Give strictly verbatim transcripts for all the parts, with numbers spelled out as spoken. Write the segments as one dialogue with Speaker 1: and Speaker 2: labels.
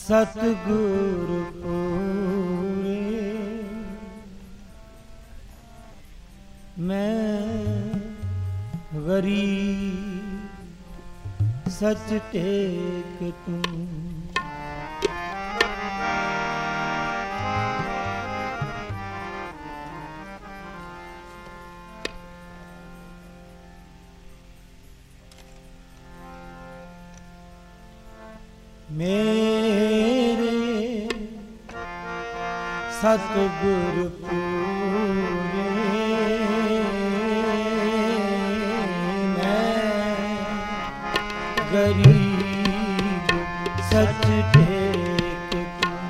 Speaker 1: सतगुरु पूरे मैं गरीब सच टेक तुम। मेरे सतगुरु पूरे मैं गरीब सच टेक तुम।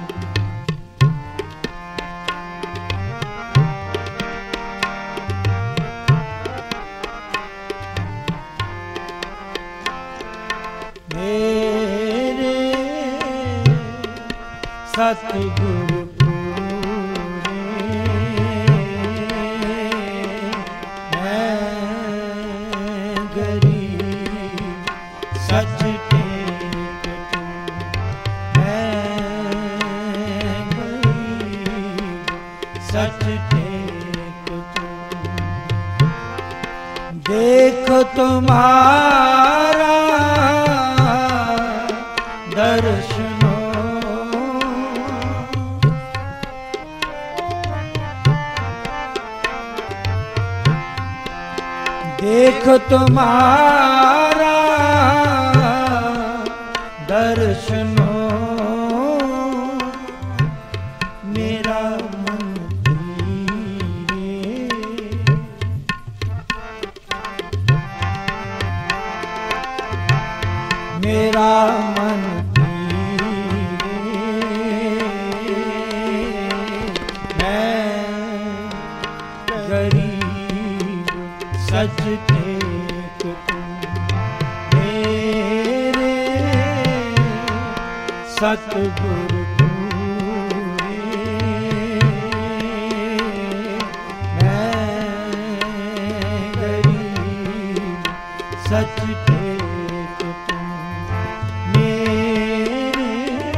Speaker 1: मेरे सतगुरु पूरे मैं गरीब सच टेक तुम। मैं गरीब सच टेक तुम। देखो तुम्हारा दर्शनो देखो तुम्हारा दर्शनो मेरा मन धीरे। मेरा मन सच टेक तुम। मेरे सतगुरु पूरे मैं गरीब सच टेक तुम। मेरे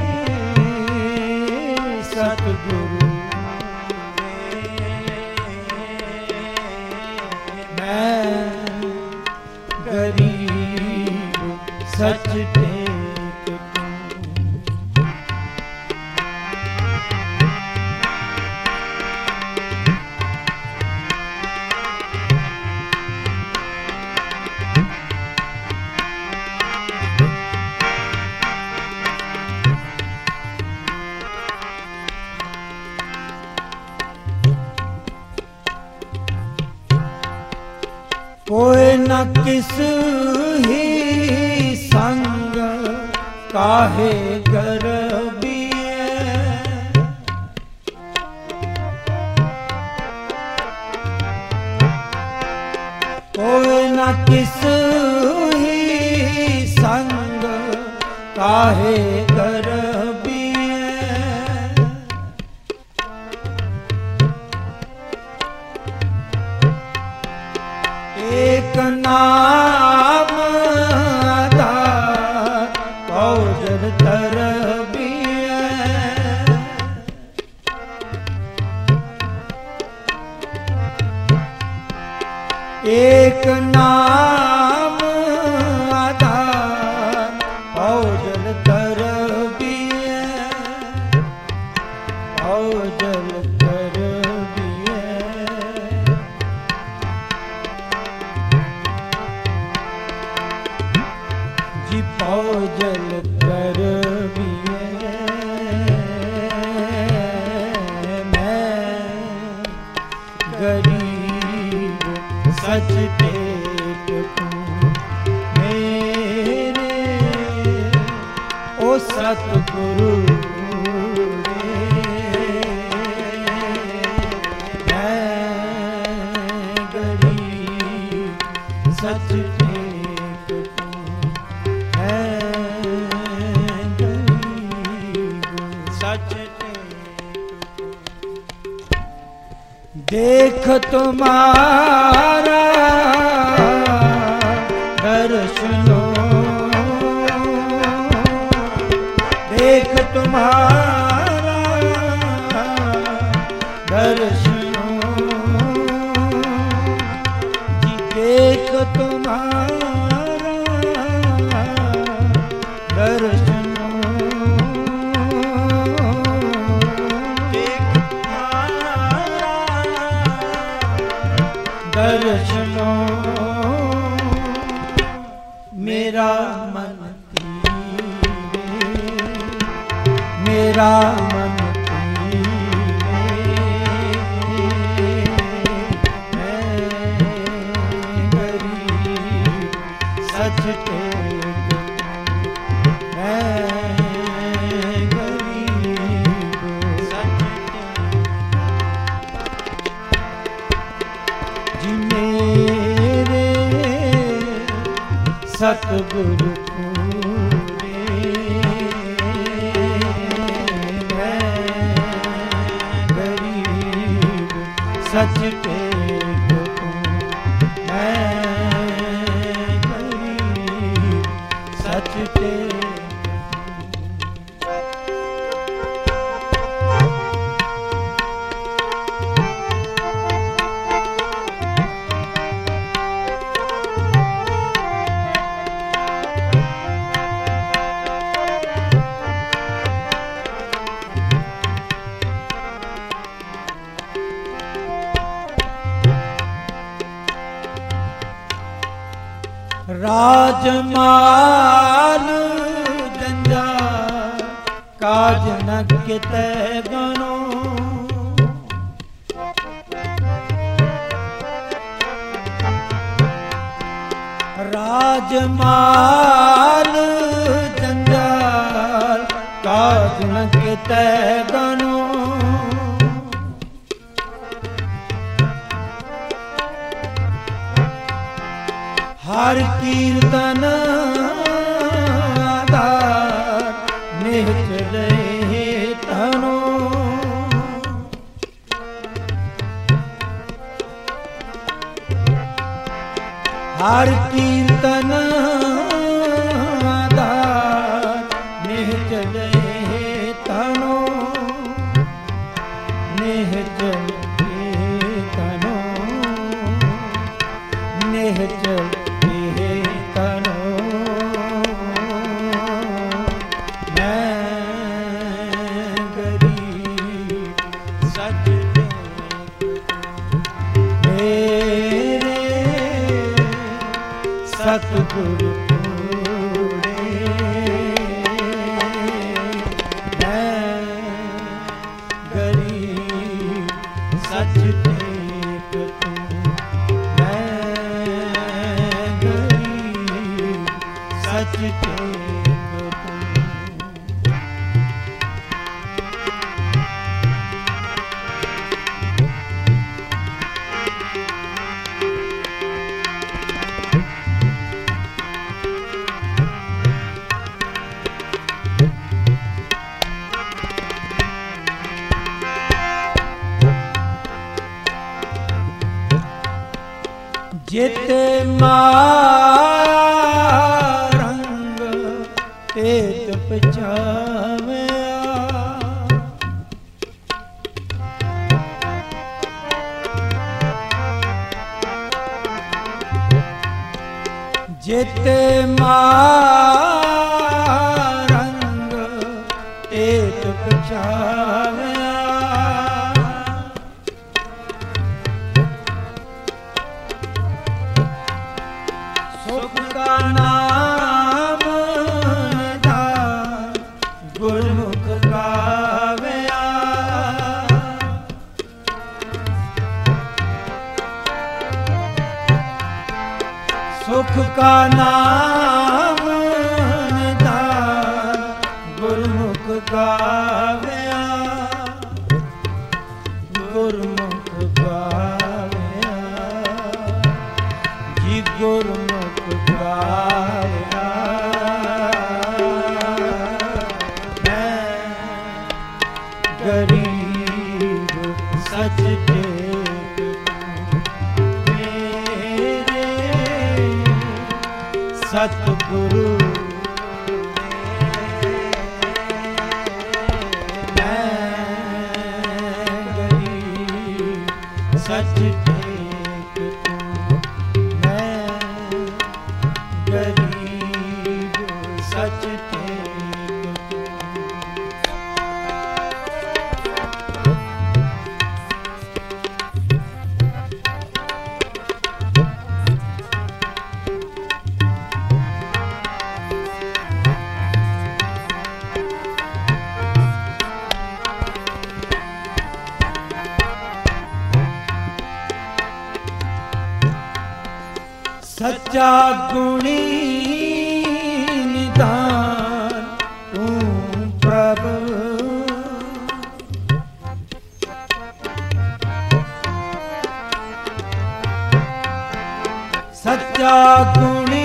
Speaker 1: सतगुरु गरीब सच टेक तुम। कोई न किस ही संग काहे गर्बिए। कोई न किस ही संग काहे गर्बिए। एक नाम आधार औजर तरबिए। एक नाम आधार औजर तरबिए। औजर औजल कर बिए मैं गरीब सच टेक तुम। मेरे ओ सतगुरु मैं गरीब सच टेक तुम। देख तुम्हारा दर्शनो देख तुम्हारा दर्शनो जी देख तुम्हारा दर्शनो देख तुम्हारा दर्शनो मेरा मन मेरा मन सच टेक मैं गरीब सच जी मेरे सतगुरु सच टेक मैं गरीब सच टेक राजमाल जंजाल काज न किते गनो राजमाल जंजाल काज न किते गनो हर कीर्तन आधार निज रहे तनो हर कीर्तन आधार निज रहे तनो निज रहे तनो निज सतगुरु पूरे मैं गरीब सच टेक तू मैं गरीब सच टेक तू जिते माया रंग तेत पछावया जिते माया रंग तेत पछावया नाम निधान गुरमुख गावया सुख का नाम निधान गुरमुख गावया गुरमुख गावया जी गुरमुख गावया मैं गरीब सच टेक मेरे सतगुरु सच टेक तू, मैं गरीब सच टेक तू। सच्चा गुणी निधान तू प्रभु, सच्चा गुणी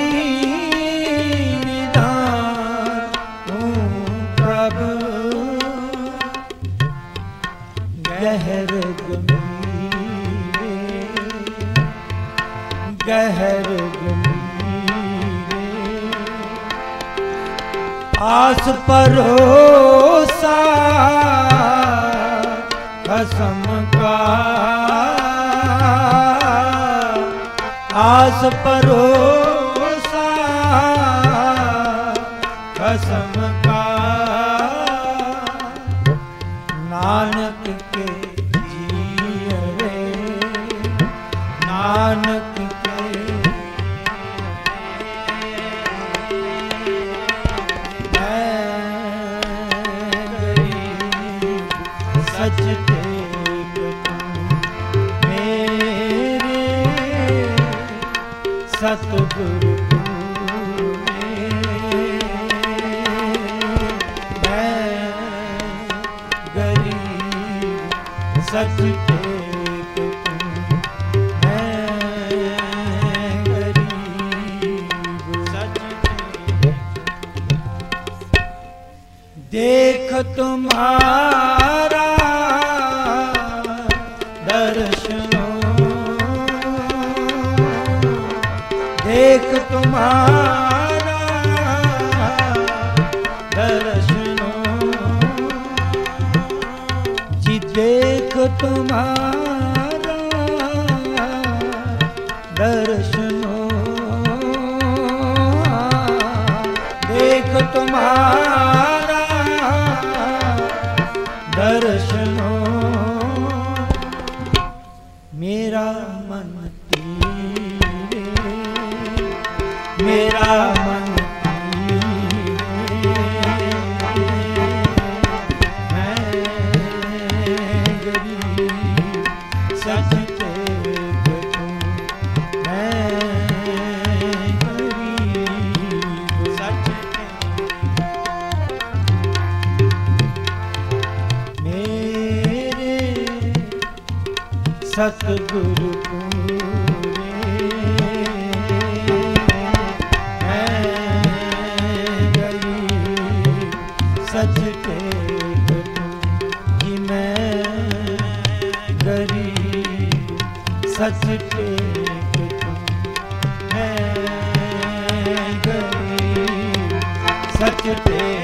Speaker 1: निधान तू प्रभु, गहर गंभीरे गहर गंभीरे, आस परोसा कसम का, आस परोसा कसम का, नानक के जियरे नानक सच टेक तू, मेरे सतगुरु तूने, मैं गरीब सच टेक तू, मैं गरीब सच टेक। देख तुम्हारा देख तुम्हारा दर्शनो जी, देख तुम्हारा दर्शनो, देख तुम्हारा दर्शनो, मेरा मन मेरा मन मैं गरीब सच टेक तू, मैं गरीब सच टेक। मेरे सतगुरु सच टेक तू, कि मैं गरीब सच टेक तू, मैं गरीब सच टेक।